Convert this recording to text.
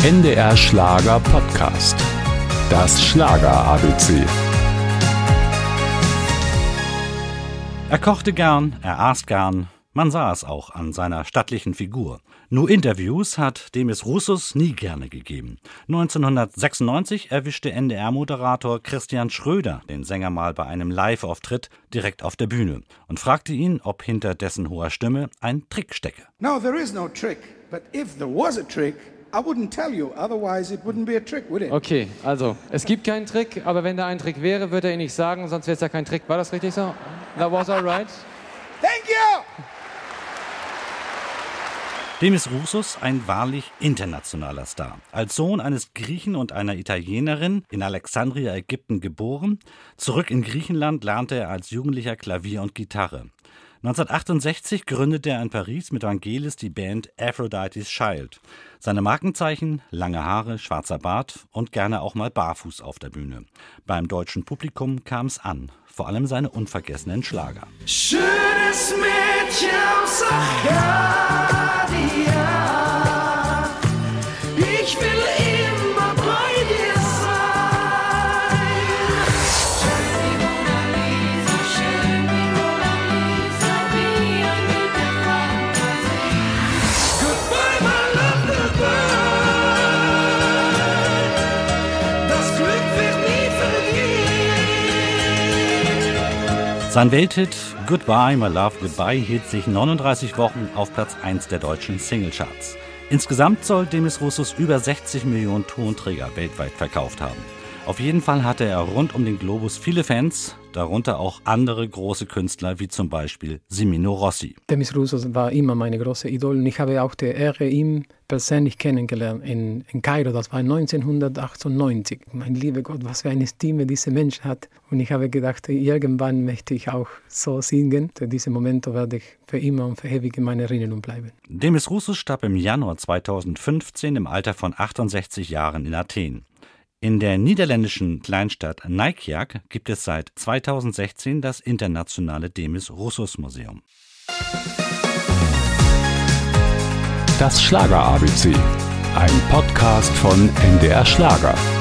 NDR Schlager Podcast. Das Schlager ABC. Er kochte gern, er aß gern, man sah es auch an seiner stattlichen Figur. Nur Interviews hat Demis Roussos nie gerne gegeben. 1996 erwischte NDR-Moderator Christian Schröder den Sänger mal bei einem Live-Auftritt direkt auf der Bühne und fragte ihn, ob hinter dessen hoher Stimme ein Trick stecke. No, there is no trick, but if there was a trick, I wouldn't tell you, otherwise it wouldn't be a trick, would it? Okay, also, es gibt keinen Trick, aber wenn da ein Trick wäre, würde er ihn nicht sagen, sonst wäre es ja kein Trick. War das richtig so? That was all right? Thank you! Demis Roussos, ein wahrlich internationaler Star. Als Sohn eines Griechen und einer Italienerin, in Alexandria, Ägypten geboren. Zurück in Griechenland lernte er als Jugendlicher Klavier und Gitarre. 1968 gründete er in Paris mit Vangelis die Band Aphrodite's Child. Seine Markenzeichen: lange Haare, schwarzer Bart und gerne auch mal barfuß auf der Bühne. Beim deutschen Publikum kam es an, vor allem seine unvergessenen Schlager. Schönes Mädchen aus Arcadia, ich will immer bei dir sein. Schön wie Mona Lisa, schön wie Mona Lisa, wie ein Bild der Fantasie. Goodbye, my love, goodbye, das Glück wird nie vergehen. Sein Welthit Goodbye, My Love, Goodbye hielt sich 39 Wochen auf Platz 1 der deutschen Singlecharts. Insgesamt soll Demis Roussos über 60 Millionen Tonträger weltweit verkauft haben. Auf jeden Fall hatte er rund um den Globus viele Fans, darunter auch andere große Künstler wie zum Beispiel Semino Rossi. Demis Roussos war immer meine große Idol und ich habe auch die Ehre, ihn persönlich kennengelernt in Kairo. Das war 1998. Mein lieber Gott, was für eine Stimme dieser Mensch hat. Und ich habe gedacht, irgendwann möchte ich auch so singen. Diese Momente werde ich für immer und für ewig in meiner Erinnerung bleiben. Demis Roussos starb im Januar 2015 im Alter von 68 Jahren in Athen. In der niederländischen Kleinstadt Nijkerk gibt es seit 2016 das internationale Demis Roussos Museum. Das Schlager ABC. Ein Podcast von NDR Schlager.